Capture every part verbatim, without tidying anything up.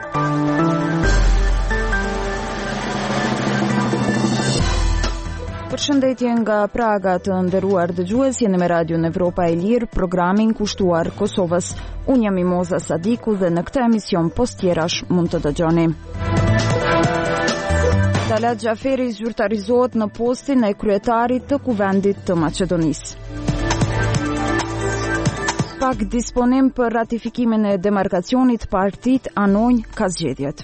Përshëndetje nga Praga të nderuar dëgjues, jeni me Radion Evropa e Lirë, programin kushtuar Kosovës. Unë jam Mimoza Sadiku dhe në këtë emision post tjerash mund të dëgjoni. Talat Xhaferi zyrtarizohet në postin e kryetarit të Kuvendit të Maqedonisë. Pak disponim për ratifikimin e demarkacionit, partit anojnë ka zgjedhjet.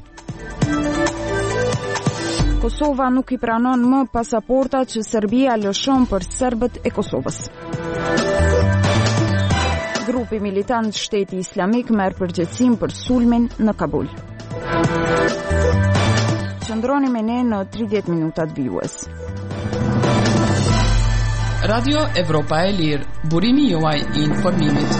Kosova nuk i pranon më pasaporta që Serbia lëshon për serbët e Kosovës. Grupi militant Shteti Islamik merr përgjegjësim për sulmin në Kabul. Qëndroni me ne në tridhjetë minutat vijues. Radio Evropa e Lirë, burimi juaj i informimit.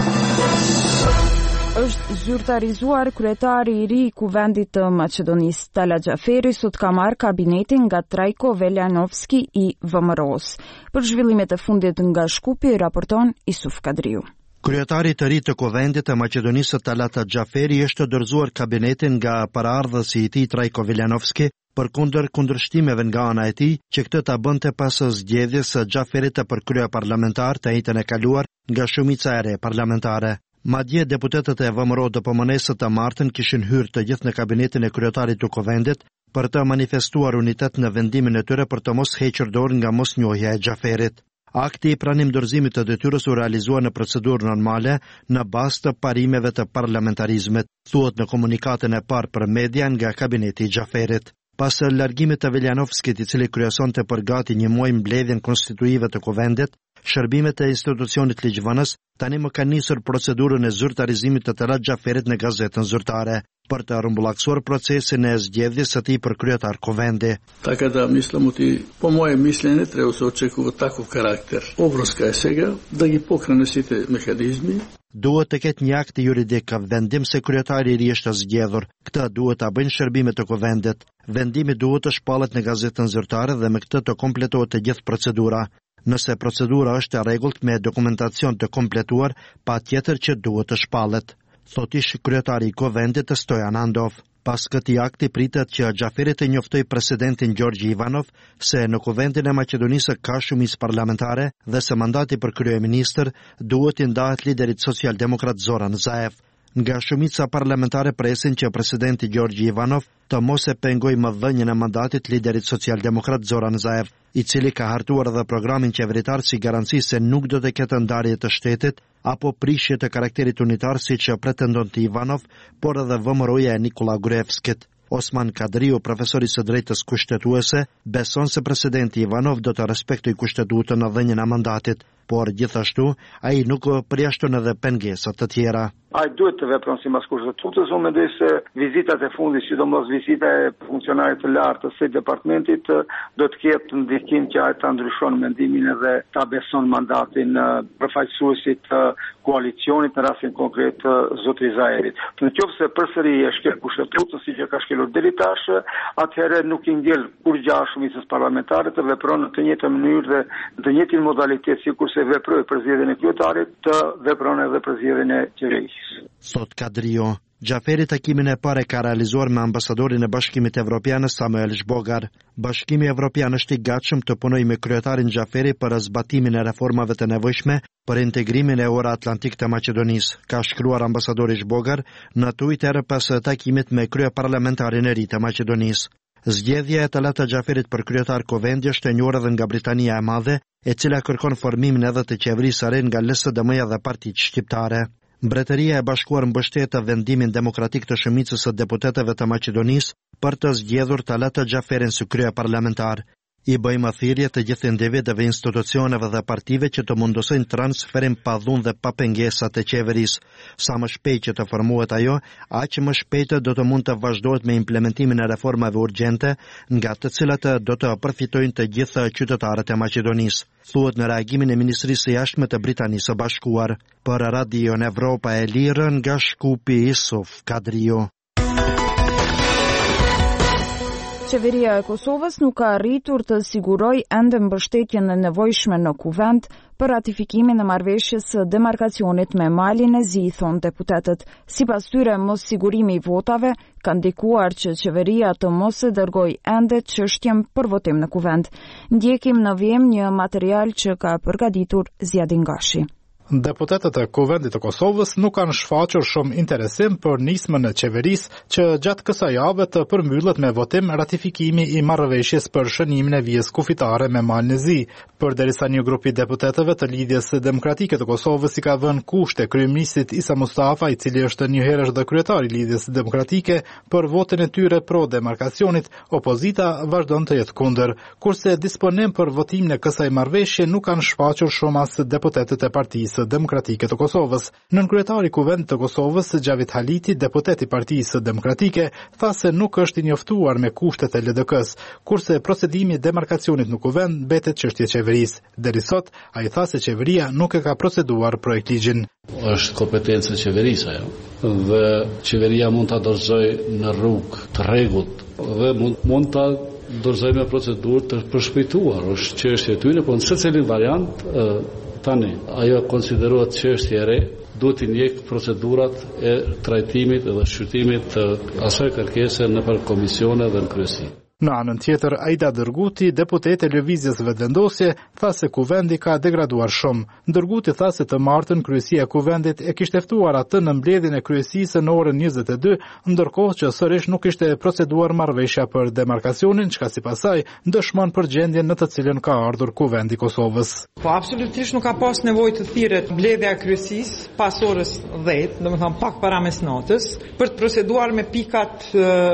Është zyrtarizuar kryetari i ri i Kuvendit të Maqedonisë. Talat Xhaferi sot ka marrë kabinetin nga Trajko Veljanovski i V M R-s. Për zhvillimet e fundit nga Shkupi raporton Isuf Kadriu. Kryetari i ri të Kuvendit të Maqedonisë Talat Xhaferi është dorëzuar kabinetin nga paraardhësi i tij Trajko Veljanovski përkundër kundërshtimeve nga ana e tij që këtë ta bënte pas zgjedhjes së Xhaferit të përkryer parlamentar të njëjtën e kaluar nga shumica e re parlamentare. Madje deputetët e V M R-s D P M-n-së të martën kishin hyrë të gjithë në kabinetin e kryetarit të Kuvendit për të manifestuar unitet në vendimin e tyre për të mos hequr dorë nga mosnjohja e Xhaferit. Akti i pranim dorëzimit të detyrës u realizua në procedurë normale në bazë të parimeve të parlamentarizmit, thuhet në komunikatën e parë për media nga kabineti i Xhaferit. Pas largimit të Veljanovskit, i cili kryesonte për gati një muaj mbledhjen konstituive të Kuvendit, shërbimet e institucionit ligjvënës tani më kanë nisur procedurën e zyrtarizimit të Talat Xhaferit në gazetën zyrtare për të rrumbullaksuar procesin e zgjedhjes së tij për kryetar Kuvendi. Така да мислам оти по мое мислене треба се очекува таков карактер. Обврска е сега да ги покрене сите механизми. Duhet të ketë një akt juridik vendim se kryetari i ri është zgjedhur. Këtë duhet ta bëjnë shërbimet e Kuvendit. Vendimi duhet të shpallet në gazetën zyrtare dhe me këtë të kompletohet të gjithë procedura. Nëse procedura është e rregullt me dokumentacion të kompletuar, patjetër që duhet të shpallet, thot ish kryetari i Kuvendit Stojan Andov. Pas këtij akti pritet që Xhaferi të njoftoj presidentin Gjorgji Ivanov se në Kuvendin e Maqedonisë ka shumicë parlamentare dhe se mandati për kryeministër duhet i ndahet liderit socialdemokrat Zoran Zaev. Nga shumica parlamentare presin që presidenti Gjorgji Ivanov të mos e pengoj më dhënien e mandatit liderit socialdemokrat Zoran Zaev, i cili ka hartuar edhe programin qeveritar si garanci se nuk do të ketë ndarje të shtetit apo prishje të karakterit unitar siç pretendon të Ivanov, por edhe V M R-ja e Nikola Gruevskit. Osman Kadriu, profesori së drejtës kushtetuese, beson se presidenti Ivanov do të respektojë kushtetutën në dhënien e mandatit, por gjithashtu ai nuk përjashton edhe pengesat të tjera. Ai duhet të vepron sipas kushtetutës. Unë mendoj se vizitat e fundit, sidomos vizita e funksionarit të lartë të së departamentit, do të ketë ndikim që ai ta ndryshon mendimin edhe ta beson mandatin përfaqësuesit të koalicionit, në rastin konkret zotri Zaevit. Nëse përsëri e shkel kushtetutën siç e ka shkelur deri tash, atëherë nuk i ngel kur gjashtë shumicës parlamentare të vepron në të njëjtën mënyrë dhe në të njëjtin modalitet sikurse veproi për zgjedhjen e kryetarit, të vepron edhe për zgjedhjen e qeverisë. Thot Kadrio. Xhaferi takimin e parë ka realizuar me ambasadorin e Bashkimit Evropian Samuel Zhbogar. Bashkimi Evropian është i gatshëm të punojë me kryetarin Xhaferi për zbatimin e reformave të nevojshme për integrimin e Euro-Atlantik të Maqedonisë, ka shkruar ambasadori Zhbogar në Twitter pas takimit me kryeparlamentarin e ri të Maqedonisë. Zgjedhja e Talat Xhaferit për kryetar Kuvendi është e njohur edhe nga Britania e Madhe, e cila kërkon formimin edhe të qeverisë së re nga L S D M-ja dhe partitë shqiptare. Mbretëria e Bashkuar mbështet vendimin demokratik të shumicës së deputetëve të Maqedonisë për të zgjedhur Talat Xhaferin si kryeparlamentar. I bëjmë thirrje të gjithë individëve, institucioneve dhe partive që të mundësojnë transferin pa dhunë dhe pa pengesa të qeverisë. Sa më shpejt që të formohet ajo, aq më shpejt do të mund të vazhdohet me implementimin e reformave urgjente, nga të cilat do të përfitojnë të gjithë qytetarët e Maqedonisë, thuhet në reagimin e Ministrisë së Jashtme të Britanisë së Bashkuar. Për Radion Evropa e Lirë, nga Shkupi, Isuf Kadriu. Qeveria e Kosovës nuk ka arritur të sigurojë ende mbështetjen e nevojshme në kuvend për ratifikimin e marrëveshjes së demarkacionit me Malin e Zi, thonë deputetët. Sipas tyre, mos sigurimi i votave ka ndikuar që qeveria të mos e dërgojë ende çështjen për votim në kuvend. Ndjekim në vjem një material që ka përgatitur Zjadin Gashi. Deputetët e Kuvendit të Kosovës nuk kanë shfaqur shumë interesim për nismën e qeverisë që gjatë kësaj jave të përmbyllet me votim ratifikimi i marrëveshjes për shënimin e vijës kufitare me Malin e Zi, përderisa një grup i deputetëve të Lidhjes Demokratike të Kosovës i ka vënë kushte kryeministit Isa Mustafa, i cili është njëherësh dhe kryetari i Lidhjes Demokratike, për votin e tyre pro demarkacionit, opozita vazhdon të jetë kundër, kurse disponim për votimin e kësaj marrëveshje nuk kanë shfaqur shumë as deputetët e Partisë Demokratike të Kosovës. Nënkryetari i Kuvendit të Kosovës, Xhavit Haliti, deputet i Partisë Demokratike, tha se nuk është i njoftuar me kushtet e L D K-s, kurse procedimi i demarkacionit në kuvend mbetet çështje e qeverisë. Deri sot, ai tha se qeveria nuk e ka proceduar projekt ligjin. Është kompetencë e qeverisë ajo, dhe qeveria mund ta dorëzojë në rrugë të rregullt dhe mund mund ta dorëzojë me procedurë të përshpejtuar. Është çështje e tyre, por në secilin variant tani, ajo konsiderohet çështje e re, duhet të njeh procedurat e trajtimit dhe shqyrtimit të asaj kërkese nëpër komisione dhe në kryesi. Në anën tjetër, Aida Dërguti, deputet e Lëvizjes Vetëvendosje, tha se kuvendi ka degraduar shumë. Dërguti tha se të martën kryesia e kuvendit e kishte ftuar atë në mbledhjen e kryesisë në orën njëzet e dy, ndërkohë që sërish nuk ishte proceduar marrëveshja për demarkacionin, çka sipas saj dëshmon përgjendjen në të cilën ka ardhur kuvendi i Kosovës. Po absolutisht nuk ka pas nevojë të thirret mbledhja e kryesisë pas orës dhjetë, domethënë pak para mesnatës, për të proceduar me pikat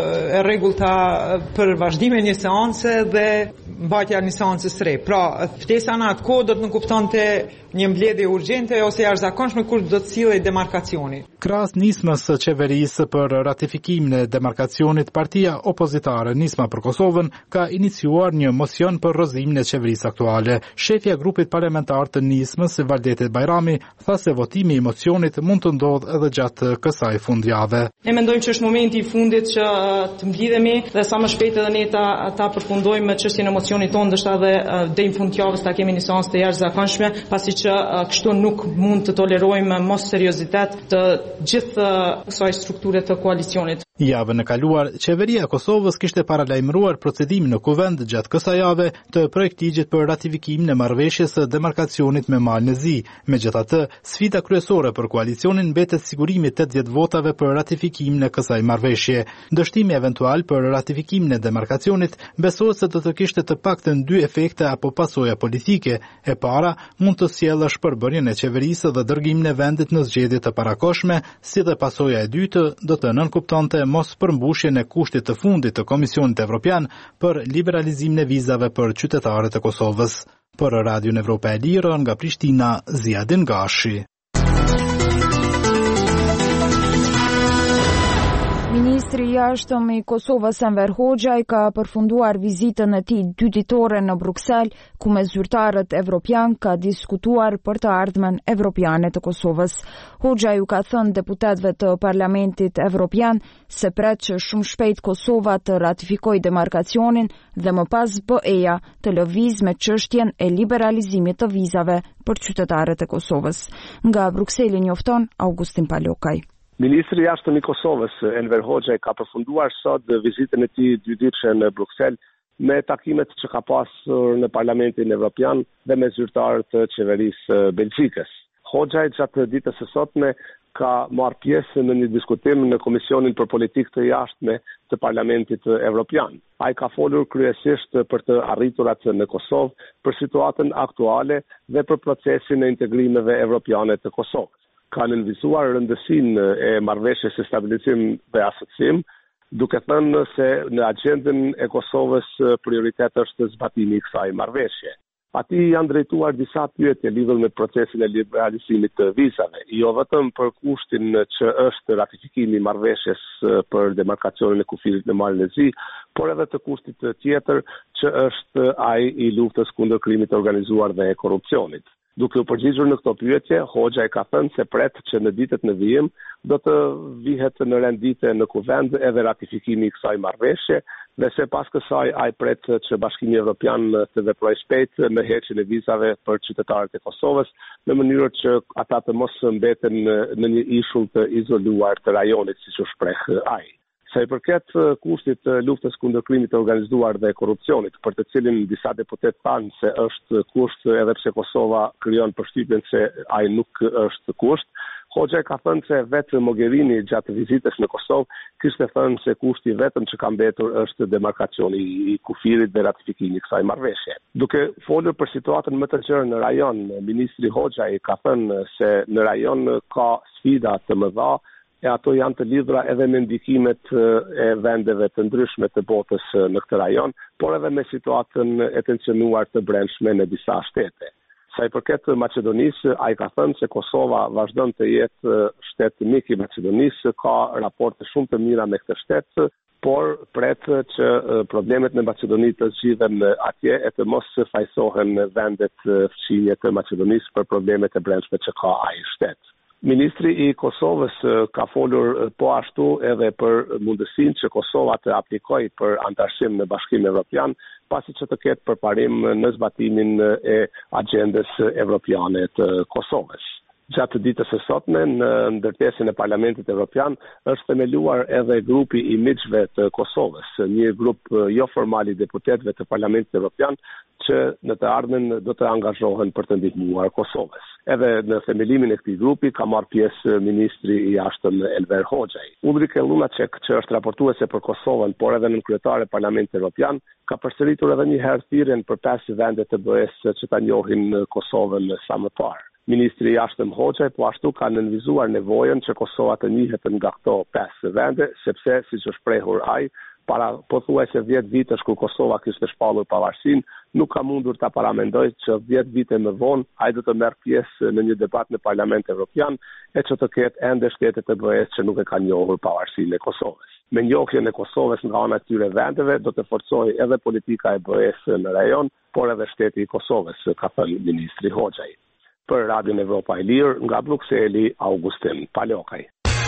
e rregullta për vazhdime një seance dhe mbajtja një seancës së re. Pra, ftesa në atë kohë do të nënkuptonte një mbledhje urgjente ose jashtëzakonshme kur do të sillej demarkacioni. Krahas nismës së qeverisë për ratifikimin e demarkacionit, partia opozitare Nisma për Kosovën ka iniciuar një mocion për rrëzimin e qeverisë aktuale. Shefja e grupit parlamentar të Nismës, Valdete Bajrami, tha se votimi i mocionit mund të ndodhë edhe gjatë kësaj fundjavë. Ne mendojmë që është momenti i fundit që të mblidhemi dhe sa më shpejt edhe ne ta, ta përfundojmë çështjen e mocionit tonë, ndoshta edhe deri në fund të javës ta kemi një seancë të jashtëzakonshme, pasi që kështu nuk mund të tolerojmë mos seriozitet të gjithë kësaj strukture të koalicionit. Javën e kaluar, qeveria e Kosovës kishte paralajmëruar procedimin në kuvend gjatë kësaj jave të projektligjit për ratifikimin e marrëveshjes së demarkacionit me Malin e Zi. Megjithatë, sfida kryesore për koalicionin mbetet sigurimi i tetëdhjetë votave për ratifikimin e kësaj marrëveshje. Dështimi eventual për ratifikimin e demarkacionit besohet se do të kishte të paktën dy efekte apo pasoja politike. E para mund të sjellë shpërbërjen e qeverisë dhe dërgimin e vendit në zgjedhje të parakoshme, si dhe pasoja e dytë do të nënkuptonte mos përmbushjen e kushtit të fundit të Komisionit Evropian për liberalizimin e vizave për qytetarët e Kosovës. Për Radion Evropa e Lirë, nga Prishtina, Zjadin Gashi. Ministri i jashtëm i Kosovës Enver Hoxha ka përfunduar vizitën e tij dyditore në Bruksel, ku me zyrtarët evropian ka diskutuar për të ardhmen evropiane të Kosovës. Hoxha ju ka thënë deputetëve të Parlamentit Evropian se pret që shumë shpejt Kosova të ratifikojë demarkacionin dhe më pas B E-ja të lëvizë me çështjen e liberalizimit të vizave për qytetarët e Kosovës. Nga Brukseli njofton Augustin Palokaj. Ministri i jashtëm i Kosovës, Enver Hoxha, ka përfunduar sot vizitën e tij dyditëshe në Bruksel me takimet që ka pasur në Parlamentin Evropian dhe me zyrtarët të qeverisë belgjikës. Hoxha gjatë ditës së sotme ka marrë pjesë në një diskutim në Komisionin për Politikë të Jashtme të Parlamentit Evropian. Ai ka folur kryesisht për të arriturat në Kosovë, për situatën aktuale dhe për procesin e integrimeve evropiane të Kosovës. Ka nënvizuar rëndësinë e marrëveshjes së stabilizim dhe asociim, duke thënë se në agjendën e Kosovës prioritet është zbatimi i kësaj marrëveshje. Atij janë drejtuar disa pyetje lidhur me procesin e liberalizimit të vizave, jo vetëm për kushtin që është ratifikimi i marrëveshjes për demarkacionin e kufirit në Malin e Zi, por edhe të kushtit tjetër që është ai i luftës kundër krimit të organizuar dhe korrupsionit. Duke u përgjigjur në këto pyetje, Hoxha e ka thënë se pret që në ditët në vijim do të vihet në rendite në kuvend edhe ratifikimi i kësaj marrëveshje, dhe se pas kësaj ai pret që Bashkimi Evropian të veprojë shpejt në heqjen e vizave për qytetarët e Kosovës, në mënyrë që ata të mos mbeten në një ishull të izoluar të rajonit, siç u shpreh ai. Sa i përket kushtit të luftës kundër krimit të organizuar dhe korrupsionit, për të cilin disa deputet thanë se është kusht edhe pse Kosova krijon përshtypjen se ai nuk është kusht, Hoxha ka thënë se vetë Mogherini gjatë vizitës në Kosovë kishte thënë se kushti vetëm që ka mbetur është demarkacioni i kufirit dhe ratifikimi i kësaj marrëveshje. Duke folur për situatën më të gjerë në rajon, ministri Hoxha i ka thënë se në rajon ka sfida të mëdha, e ato janë të lidhura edhe me ndikimet e vendeve të ndryshme të botës në këtë rajon, por edhe me situatën e tensionuar të brendshme në disa shtete. Sa i përket Maqedonisë, ai ka thënë se Kosova vazhdon të jetë shtet mik i Maqedonisë, ka raporte shumë të mira me këtë shtet, por pret që problemet në Maqedoni të zgjidhen atje e të mos fajsohen vendet fqinje të Maqedonisë për problemet e brendshme që ka ai shtet. Ministri i Kosovës ka folur po ashtu edhe për mundësinë që Kosova të aplikojë për antarësim në Bashkimin Evropian, pasi që të ketë përparim në zbatimin e agjendës evropiane të Kosovës. Gjatë ditës së sotme në ndërtesën e Parlamentit Evropian është themeluar edhe grupi i miqve të Kosovës, një grup jo formal i deputetëve të Parlamentit Evropian që në të ardhmen do të angazhohen për të ndihmuar Kosovës. Edhe në themelimin e këtij grupi ka marrë pjesë ministri i jashtëm Enver Hoxha. Ulrike Lunacek, që është raportuese për Kosovën, por edhe nënkryetare e Parlamentit Evropian, ka përsëritur edhe një herë thirrjen për pesë vende të B E-s që ta njohin Kosovën sa më parë. Ministri i jashtëm Hoxha po ashtu ka nënvizuar nevojën që Kosova të njihet nga këto pesë vende, sepse siç është shprehur ai, para pothuajse dhjetë vitesh kur Kosova kishte shpallur pavarësinë, nuk ka mundur ta paramendoj që dhjetë vite më vonë ai do të merr pjesë në një debat në Parlamentin Evropian e që të ketë ende shtete të B E-s që nuk e kanë njohur pavarësinë e Kosovës. Me njohjen e Kosovës nga ana e këtyre vendeve do të forcojë edhe politika e B E-s në rajon, por edhe shteti i Kosovës, ka thënë ministri Hoxha. Për Radion Evropa e Lirë, nga Brukseli, Augustin Palokaj.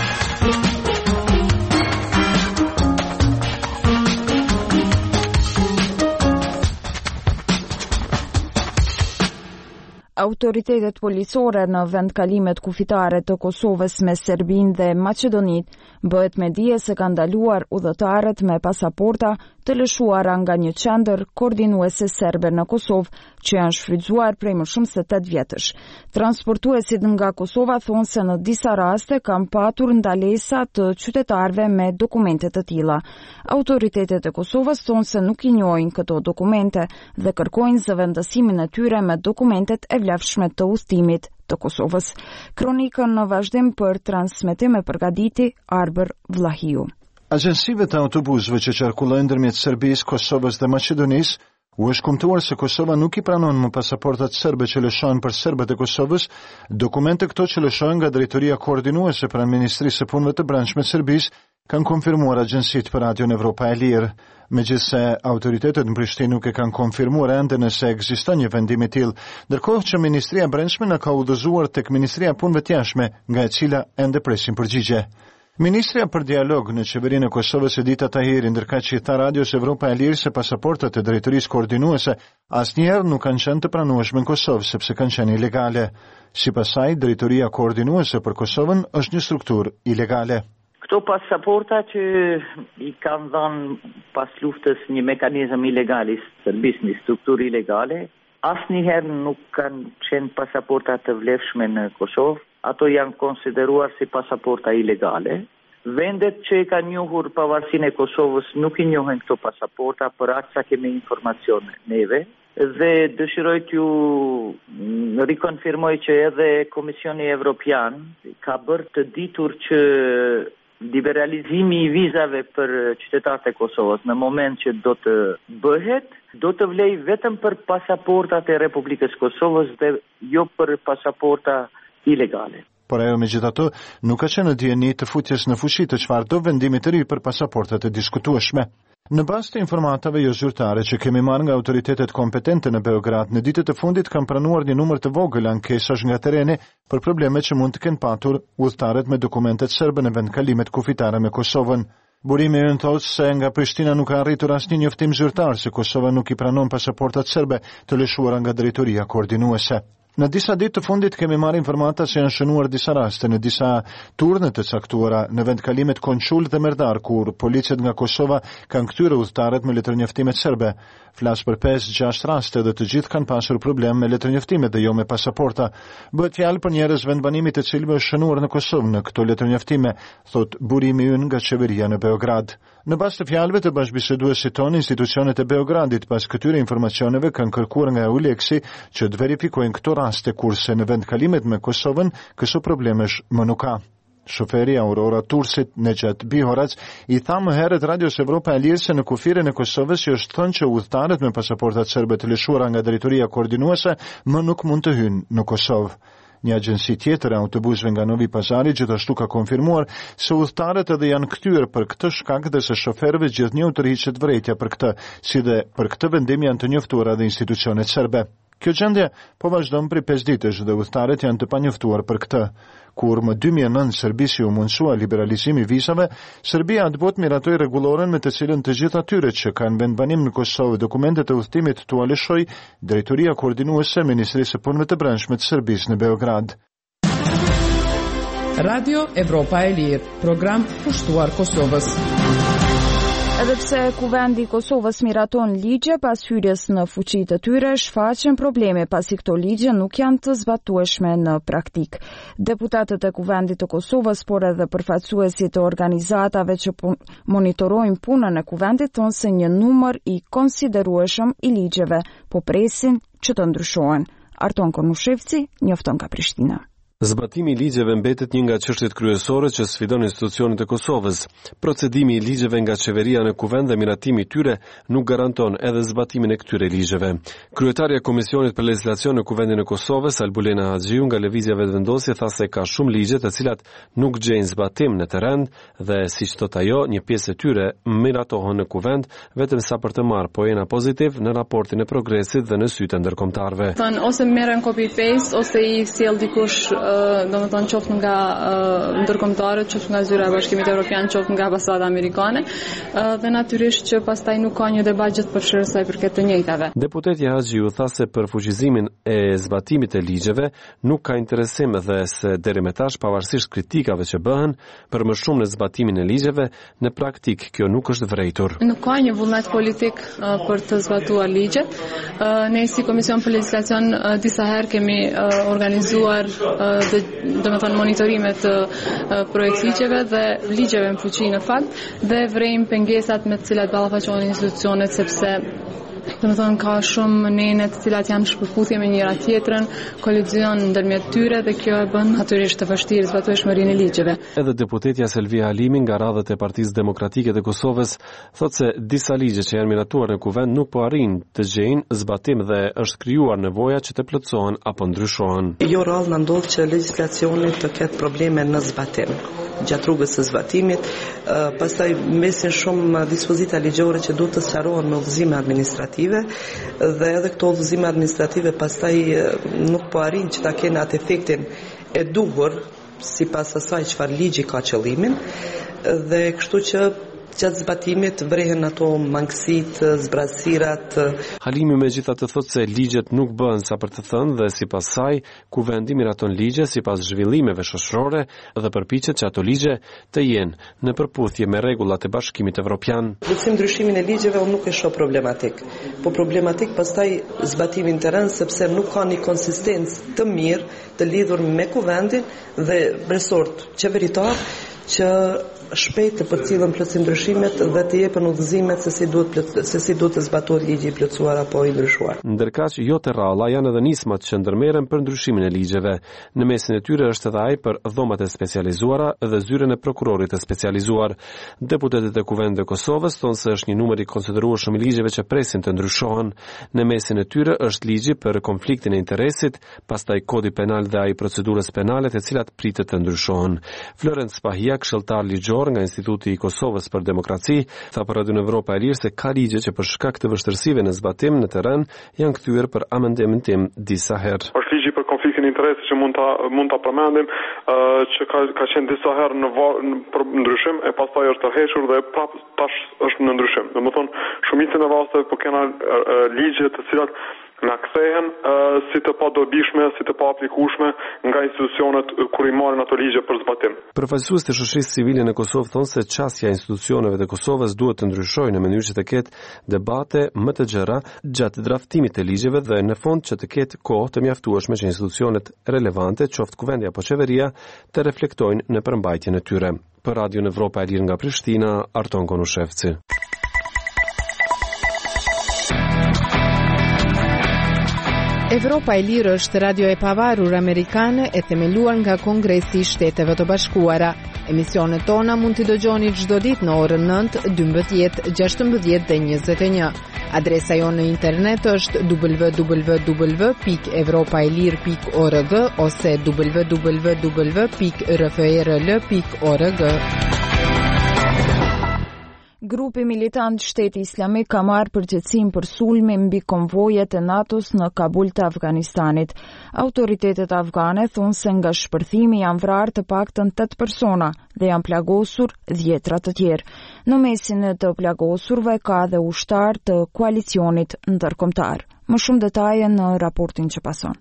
Autoritetet policore në vendkalimet kufitare të Kosovës me Serbinë dhe Maqedoninë bëhet me dije se kanë ndaluar udhëtarët me pasaporta të lëshuara nga një qendër koordinuese serbe në Kosovë, që janë shfrytzuar prej më shumë se tetë vjetësh. Transportuesit nga Kosova thonë se në disa raste kanë patur ndalesa të qytetarëve me dokumente të tilla. Autoritetet e Kosovës thonë se nuk i njohin këto dokumente dhe kërkojnë zëvendësimin e tyre me dokumentet e vlefshme të udhëtimit të Kosovës. Kronikën në vazhdim për transmetim e përgatiti Arber Vlahiu. Agjensive të autobusëve që qarkullojnë ndërmjet Serbisë, Kosovës dhe Maqedonisë u është kumtuar se Kosova nuk i pranon më pasaportat serbe që lëshohen për serbët e Kosovës, dokumente këto që lëshohen nga drejtoria koordinuese pranë Ministrisë së Punëve të Brendshme të Serbisë, kanë konfirmuar agjensitë për Radion Evropa e Lirë. Megjithse autoritetet në Prishtinë nuk e kanë konfirmuar ende nëse ekziston një vendim i tillë, ndërkohë që Ministria e Brendshme na ka udhëzuar tek Ministria e Punëve të Jashtme, nga e cila ende presin përgjigje. Ministria për dialog në qeverinë e Kosovës Edita Tahiri ndërkaq i tha Radios Evropa e Lirë se pasaportat e drejtorisë koordinuese asnjëherë nuk kanë qenë të pranueshme në Kosovë sepse kanë qenë ilegale. Sipas saj, drejtoria koordinuese për Kosovën është një strukturë ilegale. Këto pasaporta që i kanë dhënë pas luftës një mekanizëm ilegal i Serbisë, një strukturë ilegale, asnjëherë nuk kanë qenë pasaporta të vlefshme në Kosovë. Ato janë konsideruar si pasaporta ilegale. Vendet që i kanë njohur pavarësinë e Kosovës nuk i njohin këto pasaporta, për aq sa kemi informacion neve. Dhe dëshiroj t'ju rikonfirmoj që edhe Komisioni Evropian ka bërë të ditur që liberalizimi i vizave për qytetarët e Kosovës në moment që do të bëhet, do të vlej vetëm për pasaportat e Republikës Kosovës dhe jo për pasaporta ilegale. por ajo megjithatë nuk ka qenë në dieni të futjes në fuqi të çfarëdo vendimi të ri për pasaportat e diskutueshme. Në bazë të informatave jo zyrtare që kemi marrë nga autoritetet kompetente në Beograd, në ditët e fundit kanë pranuar një numër të vogël ankesash nga tereni për probleme që mund të kenë patur udhëtarët me dokumentet serbe në vendkalimet kufitare me Kosovën. Burimi ynë thotë se nga Prishtina nuk ka arritur asnjë njoftim zyrtar se Kosova nuk i pranon pasaportat serbe të lëshuara nga drejtoria koordinuese. Në disa ditë të fundit kemi marrë informata se janë shënuar disa raste në disa turne të caktuara në vendkalimet Konçul dhe Merdar, kur policët nga Kosova kanë kthyer udhëtarët me letërnjoftimet serbe. Flas për pesë gjashtë raste dhe të gjithë kanë pasur problem me letërnjoftimet dhe jo me pasaporta. Bëhet fjalë për njerëz vendbanimit të cilëve është shënuar në Kosovë në këto letërnjoftime, thot burimi ynë nga qeveria në Beograd. Në bazë të fjalëve të bashkëbiseduesit tonë, institucionet e Beogradit pas këtyre informacioneve kanë kërkuar nga Euleksi që të verifikojnë këto raste, kurse në vendkalimet me Kosovën këso problemesh më nuk ka. Shoferi Aurora Tursit, Nejat Bihorac, i tha më herët Radios Evropa e Lirë se në kufirin e Kosovës që është thënë që udhëtarët me pasaportat serbe të lëshuara nga drejtoria koordinuese më nuk mund të hynë në Kosovë. Një agjensi tjetër e autobusëve nga Novi Pazari gjithashtu ka konfirmuar se udhëtarët edhe janë kthyer për këtë shkak dhe se shoferëve gjithnjë u tërhiqet vërejtja për këtë, si dhe për këtë vendim janë të njoftuara dhe institucionet serbe. Kjo gjendje po vazhdon prej pesë ditësh dhe udhëtarët janë të panjoftuar për këtë. Kur më dy mijë e nëntë Serbisë u mundsua liberalizimi vizave, Serbia atë botë miratoi rregulloren me të cilën të gjithë atyre që kanë vendbanim në Kosovë dokumentet e udhëtimit tua lëshoi drejtoria koordinuese e Ministrisë së Punëve të Brendshme të Serbisë në Beograd. Radio Evropa e Lirë, program pushtuar Kosovës. Edhe pse kuvendi i Kosovës miraton ligje pas hyrjes në fuqi të tyre, shfaqen probleme pasi këto ligje nuk janë të zbatueshme në praktik. Deputatët e kuvendit të Kosovës, por edhe përfaqësuesit të organizatave që pun monitorojnë punën e kuvendit thonë se një numër i konsiderueshëm i ligjeve po presin që të ndryshohen. Arton Konushevci njofton nga Prishtina. Zbatimi i ligjeve mbetet një nga çështjet kryesore që sfidon institucionet e Kosovës. Procedimi i ligjeve nga qeveria në kuvend dhe miratimi i tyre nuk garanton edhe zbatimin e këtyre ligjeve. Kryetaria e Komisionit për Legjislacion në Kuvendin e Kosovës, Albulena Haxhiu, nga lëvizja vetëvendosje tha se ka shumë ligje të cilat nuk gjejnë zbatim në terren dhe siç thot ajo, një pjesë e tyre miratohen në kuvend vetëm sa për të marrë pojena pozitiv në raportin e progresit dhe në sytë e ndërkombëtarëve. Tan ose merren copy paste ose i sjell dikush do të thonë qoftë nga uh, ndërkombëtarët, qoftë nga zyra e Bashkimit Evropian, qoftë nga ambasada amerikane, uh, dhe natyrisht që pastaj nuk ka një debat gjithëpërfshirës sa i përket të njëjtave. Deputeti Haxhiu tha se për fuqizimin e zbatimit e ligjeve nuk ka interesim dhe se deri më tash pavarësisht kritikave që bëhen për më shumë në zbatimin e ligjeve, në praktik kjo nuk është vërejtur. Nuk ka një vullnet politik uh, për të zbatuar ligjet. Uh, ne si Komision për Legjislacion uh, disa herë kemi uh, organizuar uh, dhe do të thonë monitorimet të uh, projektligjeve dhe ligjeve në fuqi në fakt dhe vrejmë pengesat me të cilat ballafaqohen institucionet sepse do të thonë ka shumë nene të cilat janë shpërputhje me njëra tjetrën, kolizion ndërmjet tyre dhe kjo e bën natyrisht të vështirë zbatueshmërinë e ligjeve. Edhe deputetja Selvia Halimi nga radhët e Partisë Demokratike të Kosovës thotë se disa ligje që janë miratuar në kuvend nuk po arrin të gjejnë zbatim dhe është krijuar nevoja që të plotësohen apo ndryshohen. Jo rrallë na ndodh që legjislacioni të ketë probleme në zbatim gjatë rrugës së zbatimit, uh, pastaj mesin shumë dispozita ligjore që duhet të sqarohen me udhëzime administrative dhe edhe këto udhëzime administrative pastaj uh, nuk po arrin që ta kenë atë efektin e duhur sipas asaj çfarë ligji ka qëllimin dhe kështu që gjatë zbatimit vrehen ato mangësitë, zbrazësirat. Halimi megjithatë thotë se ligjet nuk bëhen sa për të thënë dhe sipas saj kuvendi miraton ligje sipas zhvillimeve shoqërore dhe përpiqet që ato ligje të jenë në përputhje me rregullat e Bashkimit Evropian. Plotësim ndryshimin e ligjeve unë nuk e shoh problematik. Po problematik pastaj zbatimi në terren sepse nuk ka një konsistencë të mirë të lidhur me kuvendin dhe resort qeveritar që shpejt të përcjellën plotësi ndryshimet dhe të jepen udhëzimet se si duhet plot, se si duhet të zbatohet ligji i plotësuar apo i ndryshuar. Ndërkaq jo të rralla janë edhe nismat që ndërmerren për ndryshimin e ligjeve. Në mesin e tyre është edhe ai për dhomat e specializuara dhe zyrën e prokurorit të specializuar. Deputetët e Kuvendit të Kosovës thonë se është një numër i konsiderueshëm i ligjeve që presin të ndryshohen. Në mesin e tyre është ligji për konfliktin e interesit, pastaj kodi penal dhe ai procedurës penale, të cilat pritet të ndryshohen. Florence Pahia, këshilltar ligjor nga Instituti i Kosovës për Demokraci, tha për Radio Evropa e Lirë se ka ligje që për shkak të vështirësive në zbatim në terren janë kthyer për amendimin tim disa herë. Është ligji për konfliktin e interesit që mund ta mund ta përmendim, uh, që ka ka qenë disa herë në, në për ndryshim e pastaj është tërhequr dhe prap tash është në ndryshim. Domethënë shumicën e rasteve po kena uh, ligje të cilat na kthehen uh, si të pa dobishme, si të pa aplikueshme nga institucionet uh, kur i marrin ato ligje për zbatim. Përfaqësues të shoqërisë civile në Kosovë thonë se çësia e institucioneve të Kosovës duhet të ndryshojë në mënyrë që të ketë debate më të gjera gjatë draftimit të ligjeve dhe në fond që të ketë kohë të mjaftueshme që institucionet relevante, qoftë kuvendi apo qeveria, të reflektojnë në përmbajtjen e tyre. Për Radio Evropa e Lirë nga Prishtina, Arton Konushevci. Evropa e Lirë është radio e pavarur amerikane e themeluar nga Kongresi i Shteteve të Bashkuara. Emisionet tona mund t'i dëgjoni çdo ditë në orën nëntë, dymbëdhjetë, gjashtëmbëdhjetë dhe njëzet e një. Adresa jonë në internet është w w w pikë evropaelir pikë org ose w w w pikë r f r l pikë org. Grupi militant Shteti Islamik ka marrë përgjegjësinë për sulmin mbi konvojet e NATO-s në Kabul të Afganistanit. Autoritetet afgane thonë se nga shpërthimi janë vrarë të paktën tetë persona dhe janë plagosur dhjetra të tjerë. Në mesin e të plagosurve ka dhe ushtar të koalicionit ndërkombëtar. Më shumë detaje në raportin që pason.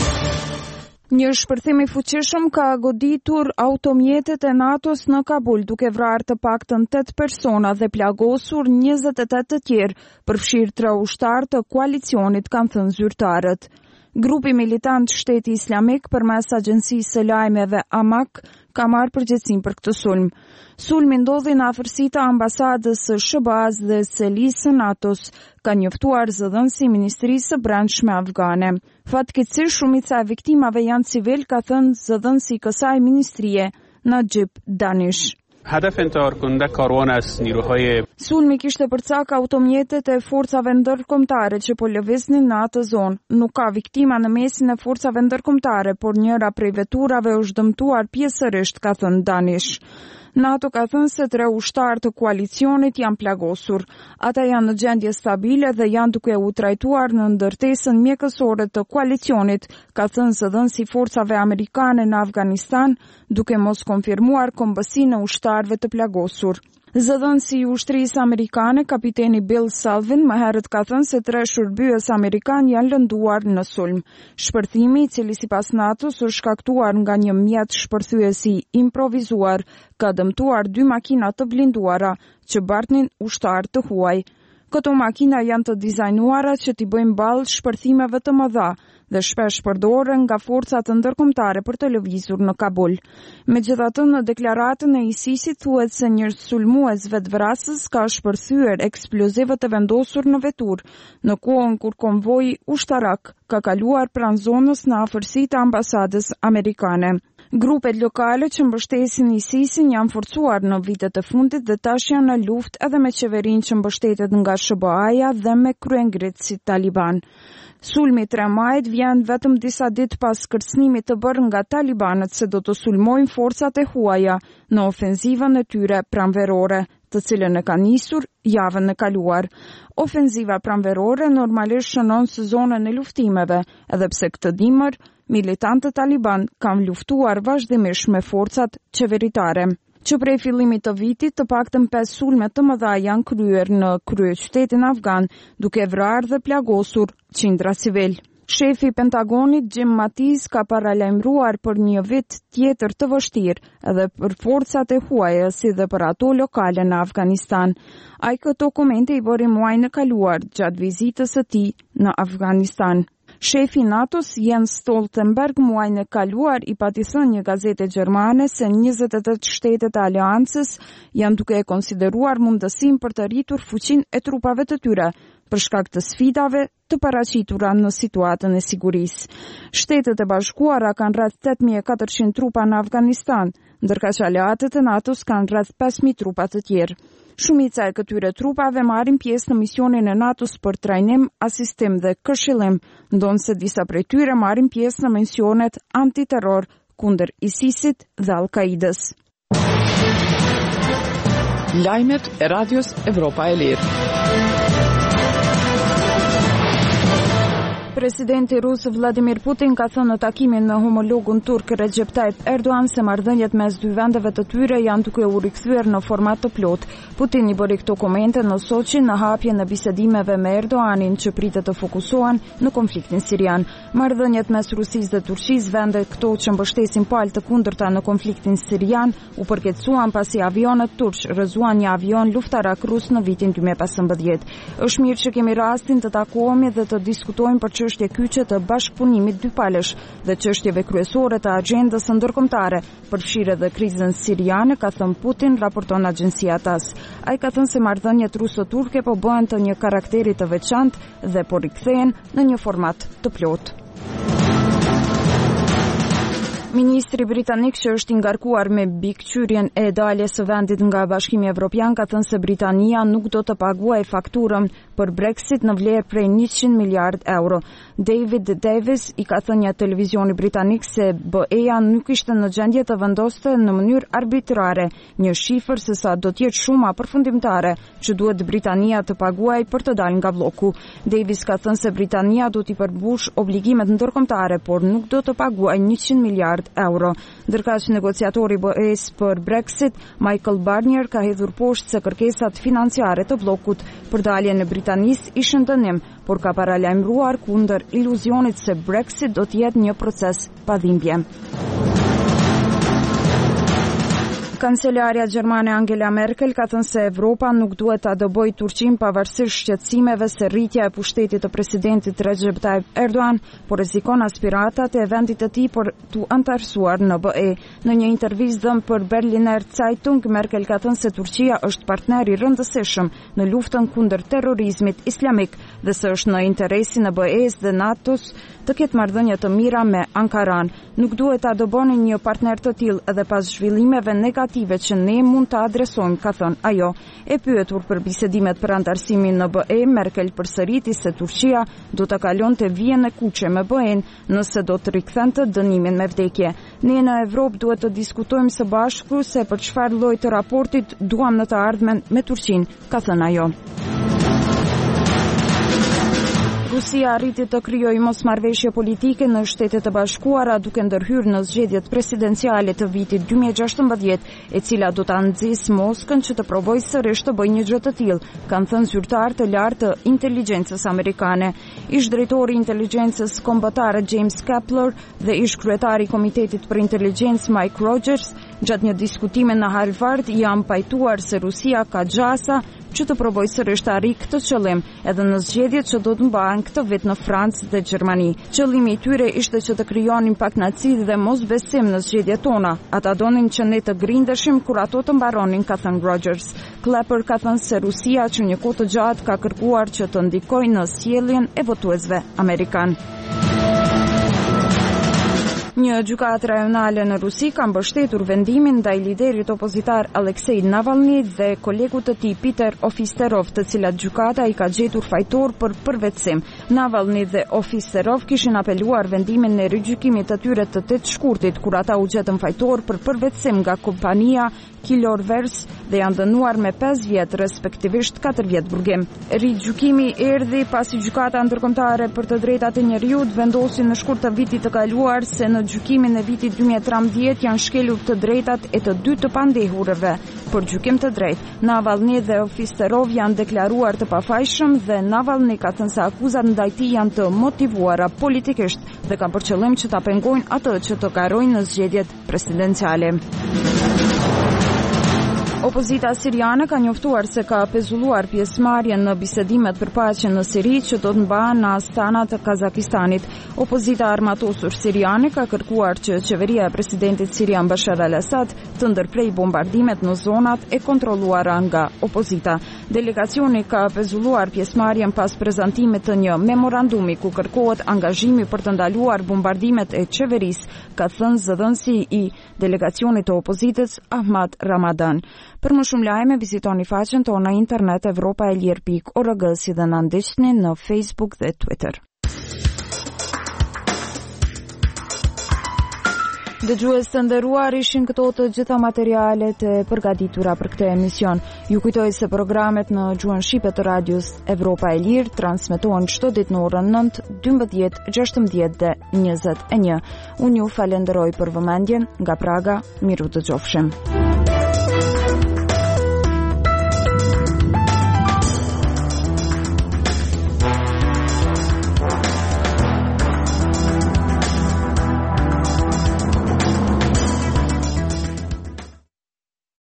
Një shpërthim i fuqishëm ka goditur automjetet e NATO-s në Kabul, duke vrarë të paktën tetë persona dhe plagosur njëzet e tetë të tjerë, përfshirë tre ushtar të koalicionit, kanë thënë zyrtarët. Grupi militant Shteti Islamik përmes agjencisë së lajmeve Amak ka marrë përgjegjësinë për këtë sulm. Sulmi ndodhi në afërsitë e ambasadës së S B A-s dhe selisë së NATO-s, ka njoftuar zëdhënësi i Ministrisë së Brendshme afgane. Fatkeqësisht shumica e viktimave janë civil, ka thënë zëdhënësi i kësaj ministrie, Najib Danish. هدف انتحار کننده کاروان از نیروهای Sulmi kishte përcak automjetet e forcave ndërkombëtare që po lëviznin në atë zonë. Nuk ka viktima në mesin e forcave ndërkombëtare, por njëra prej veturave është dëmtuar pjesërisht, ka thënë Danish. NATO ka thënë se tre ushtarë të koalicionit janë plagosur. Ata janë në gjendje stabile dhe janë duke u trajtuar në ndërtesën mjekësore të koalicionit, ka thënë zëdhënësi i forcave amerikane në Afganistan, duke mos konfirmuar kombësinë e ushtarëve të plagosur. Zëdhënësi i ushtrisë amerikane, kapiteni Bill Salvin, më herët ka thënë se tre shërbyes amerikan janë lënduar në sulm. Shpërthimi, i cili sipas NATO-s është shkaktuar nga një mjet shpërthyesi improvizuar, ka dëmtuar dy makina të blinduara që bartnin ushtar të huaj. Këto makina janë të dizajnuara që t'i bëjnë ballë shpërthimeve të mëdha dhe shpesh përdoren nga forcat ndërkombëtare për të lëvizur në Kabul. Megjithatë, në deklaratën e ISIS-it thuhet se një sulmues vetvrasës ka shpërthyer eksplozive të vendosur në vetur, në kohën kur konvoji ushtarak ka kaluar pranë zonës në afërsi të ambasadës amerikane. Grupet lokale që mbështesin ISIS-in janë forcuar në vitet e fundit dhe tash janë në luftë edhe me qeverinë që mbështetet nga S B A-ja dhe me kryengritësit Taliban. Sulmi tre majit vjen vetëm disa ditë pas kërcënimit të bërë nga talibanët se do të sulmojnë forcat e huaja në ofenzivën e tyre pranverore, të cilën e ka nisur javën e kaluar. Ofenziva pranverore normalisht shënon sezonën e luftimeve, edhe pse këtë dimër militantët Taliban kanë luftuar vazhdimisht me forcat qeveritare. Që prej fillimit të vitit, të paktën pesë sulme të mëdha janë kryer në kryeqytetin afgan, duke vrarë dhe plagosur qindra civil. Shefi i Pentagonit Jim Mattis ka paralajmëruar për një vit tjetër të vështirë edhe për forcat e huaja si dhe për ato lokale në Afganistan. Ai këto komente i bëri muajin e kaluar gjatë vizitës së tij në Afganistan. Shefi i NATO-s Jens Stoltenberg muajin e kaluar i pati thënë një gazete gjermane se njëzet e tetë shtetet e aleancës janë duke e konsideruar mundësinë për të rritur fuqinë e trupave të tyre për shkak të sfidave të paraqitura në situatën e sigurisë. Shtetet e Bashkuara kanë rreth tetë mijë e katërqind trupa në Afganistan, ndërka që aleatët e NATO-s kanë rreth pesë mijë trupa të tjerë. Shumica e këtyre trupave marrin pjesë në misionin e NATO-s për trajnim, asistim dhe këshillim, ndonse disa prej tyre marrin pjesë në misionet antiterror kundër ISIS-it dhe Al-Qaidës. Lajmet e Radios Evropa e Lirë. Presidenti rus Vladimir Putin ka thënë në takimin me homologun turk Recep Tayyip Erdogan se marrëdhëniet mes dy vendeve të tyre janë duke u rikthyer në format të plotë. Putin i bëri këto komente në Soçi në hapjen e bisedimeve me Erdoganin që pritet të fokusohen në konfliktin sirian. Marrëdhëniet mes Rusisë dhe Turqisë, vende këto që mbështesin palë të kundërta në konfliktin sirian, u përkeçuan pasi avionët turq rrëzuan një avion luftarak rus në vitin dy mijë e pesëmbëdhjetë. Është mirë që kemi rastin të takohemi dhe të diskutojmë për çështje kyçe të bashkëpunimit dypalësh dhe çështjeve kryesore të agjendës ndërkombëtare, përfshirë edhe krizën siriane, ka thënë Putin, raporton agjencia TASS. Ai ka thënë se marrëdhëniet ruso-turke po bëhen të një karakteri të veçantë dhe po rikthehen në një format të plotë. Ministri britanik që është i ngarkuar me bikqyrjen e daljes së vendit nga Bashkimi Evropian ka thënë se Britania nuk do të paguajë fakturën për Brexit në vlerë prej njëqind miliard euro. David Davis i ka thënë një televizioni britanik se B E-ja nuk ishte në gjendje të vendoste në mënyrë arbitrare një shifër se sa do të jetë shuma përfundimtare që duhet Britania të paguajë për të dalë nga bloku. Davis ka thënë se Britania do t'i përmbush obligimet ndërkombëtare, por nuk do të paguajë njëqind miliard euro. Ndërka që negociatori B E-s për Brexit, Michael Barnier, ka hedhur poshtë se kërkesat financiare të bllokut për daljen e Britanisë ishin dënim, por ka paralajmëruar kundër iluzionit se Brexit do të jetë një proces pa dhimbje. Kancelarja gjermane Angela Merkel ka thënë se Evropa nuk duhet ta dobojë Turqinë pavarësisht shqetësimeve se rritja e pushtetit të presidentit Recep Tayyip Erdogan po rrezikon aspiratat e vendit të tij për t'u antarësuar në B E. Në një intervistë dhënë për Berliner Zeitung, Merkel ka thënë se Turqia është partner i rëndësishëm në luftën kundër terrorizmit islamik dhe se është në interesin e B E-s dhe NATO-s të ketë marrëdhënie të mira me Ankaran. Nuk duhet ta doboni një partner të tillë edhe pas zhvillimeve negative që ne mund të adresojmë, ka thënë ajo. E pyetur për bisedimet për antarësimin në B E, Merkel përsëriti se Turqia do të kalonte vijën e kuqe me B E-n nëse do të rikthente dënimin me vdekje. Ne në Evropë duhet të diskutojmë së bashku se për çfarë lloj të raportit duam në të ardhmen me Turqinë, ka thënë ajo. Rusia arriti të krijojë mosmarrëveshje politike në Shtetet e Bashkuara duke ndërhyrë në zgjedhjet presidenciale të vitit dy mijë e gjashtëmbëdhjetë, e cila do ta nxjisë Moskën që të provojë sërish të bëjë një gjë të tillë, kanë thënë zyrtar të lartë të inteligjencës amerikane. Ish drejtori i inteligjencës kombëtare James Kepler dhe ish kryetari i Komitetit për Inteligjencë Mike Rogers, gjatë një diskutimi në Harvard, janë pajtuar se Rusia ka gjasa që të provojë sërish të arrijë këtë qëllim edhe në zgjedhjet që do të mbahen këtë vit në Francë dhe Gjermani. Qëllimi i tyre ishte që të krijonin pakënaqësi dhe mosbesim në zgjedhjet tona. Ata donin që ne të grindeshim kur ato të mbaronin, ka thënë Rogers. Clapper ka thënë se Rusia që një kohë të gjatë ka kërkuar që të ndikojë në sjelljen e votuesve amerikan. Një gjykatë rajonale në Rusi ka mbështetur vendimin ndaj liderit opozitar Aleksej Navalny dhe kolegut të tij Peter Ofisterov, të cilat gjykata i ka gjetur fajtor për përvetësim. Navalny dhe Ofisterov kishin apeluar vendimin e rigjykimit të tyre të tetë shkurtit, kur ata u gjetën fajtor për përvetësim nga kompania Kilorvers dhe janë dënuar me pesë vjet, respektivisht katër vjet burgim. Rigjykimi erdhi pasi gjykata ndërkombëtare për të drejtat e njerëzit vendosi në shkurt të vitit të kaluar se në gjykimin e vitit dy mijë e trembëdhjetë janë shkelur të drejtat e të dy të pandehurëve për gjykim të drejtë. Navalny dhe Ofisterov janë deklaruar të pafajshëm dhe Navalny ka thënë se akuzat ndaj tij janë të motivuara politikisht dhe kanë për qëllim që ta pengojnë atë që të garojnë në zgjedhjet presidenciale. Opozita siriane ka njoftuar se ka pezulluar pjesëmarrjen në bisedimet për paqe në Siri që do të mbahen në Astana të Kazakistanit. Opozita armatosur siriane ka kërkuar që qeveria e presidentit sirian Bashar al-Assad të ndërprej bombardimet në zonat e kontrolluara nga opozita. Delegacioni ka pezulluar pjesëmarrjen pas prezantimit të një memorandumi ku kërkohet angazhimi për të ndaluar bombardimet e qeverisë, ka thënë zëdhënësi i delegacionit të opozitës Ahmad Ramadan. Për më shumë lajme, vizitoni faqen tonë në internet evropa e lirë pikë org si dhe në ndiqni në Facebook dhe Twitter. Dëgjues të nderuar, ishin këto të gjitha materialet e përgatitura për këtë emision. Ju kujtoj se programet në gjuhën shqipe të radios Evropa e Lirë transmetohen çdo ditë në orën nëntë, dymbëdhjetë, gjashtëmbëdhjetë dhe njëzet e një. Unë ju falenderoj për vëmendjen, nga Praga, miru dëgjofshim.